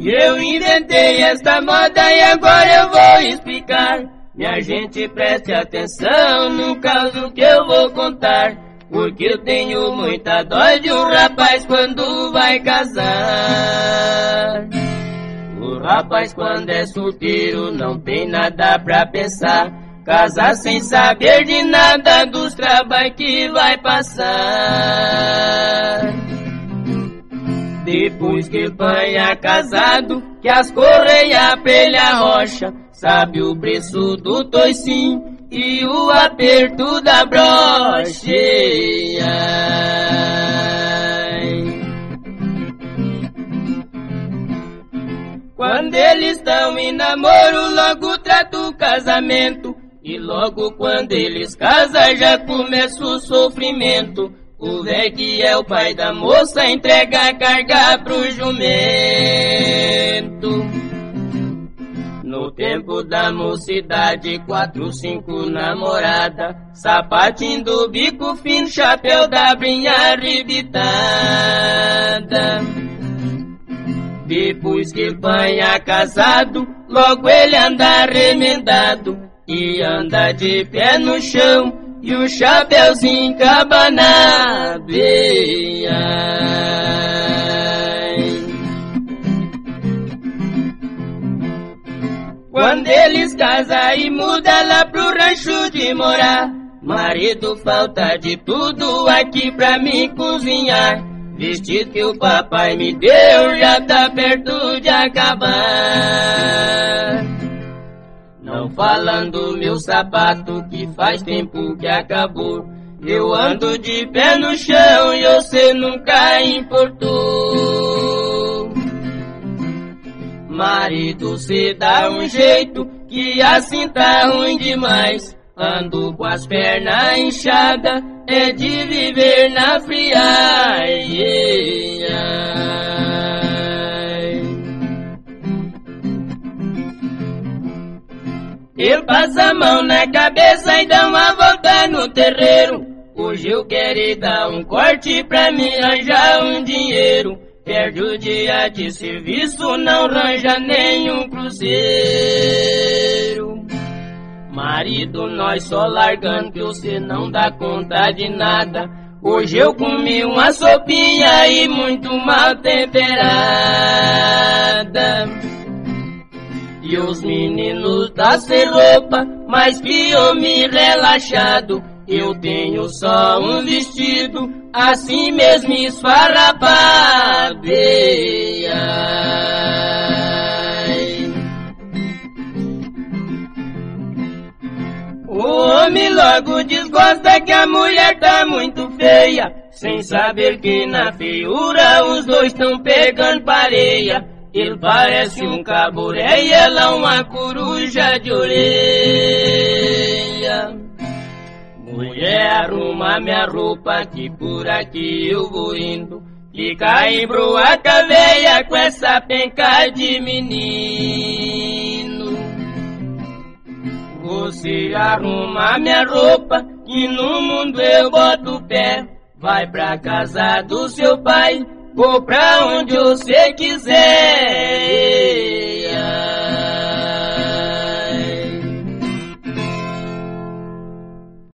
Eu inventei esta moda e agora eu vou explicar. Minha gente, preste atenção no caso que eu vou contar, porque eu tenho muita dó de um rapaz quando vai casar. O rapaz quando é solteiro não tem nada pra pensar, casar sem saber de nada dos trabalhos que vai passar. Depois que banha casado, que as correias pelha rocha, sabe o preço do toicinho e o aperto da brocha. Quando eles estão em namoro, logo trata o casamento, e logo quando eles casam já começa o sofrimento. O velho que é o pai da moça entrega a carga pro jumento. No tempo da mocidade, 4, 5 namorada, sapatinho do bico fino, chapéu da brinha arrebitada. Depois que banha casado, logo ele anda remendado e anda de pé no chão, e o chapéuzinho cabanado. Quando eles casam e mudam lá pro rancho de morar, marido falta de tudo aqui pra mim cozinhar. Vestido que o papai me deu já tá perto de acabar. Não falando meu sapato que faz tempo que acabou, eu ando de pé no chão e você nunca importou. Marido, cê dá um jeito que assim tá ruim demais, ando com as pernas inchadas, é de viver na friagem. Ele passa a mão na cabeça e dá uma volta no terreiro. Hoje eu quero dar um corte pra me arranjar um dinheiro. Perde o dia de serviço, não arranja nenhum cruzeiro. Marido, nós só largando que você não dá conta de nada. Hoje eu comi uma sopinha e muito mal temperada. E os meninos tá sem roupa, mas que eu me relaxado. Eu tenho só um vestido, assim mesmo esfarrapado. O homem logo desgosta que a mulher tá muito feia, sem saber que na feiura os dois tão pegando pareia. Ele parece um caburé e ela uma coruja de orelha. Mulher, arruma minha roupa que por aqui eu vou indo, fica em broaca veia com essa penca de menino. Você arruma minha roupa que no mundo eu boto o pé, vai pra casa do seu pai ou pra onde você quiser.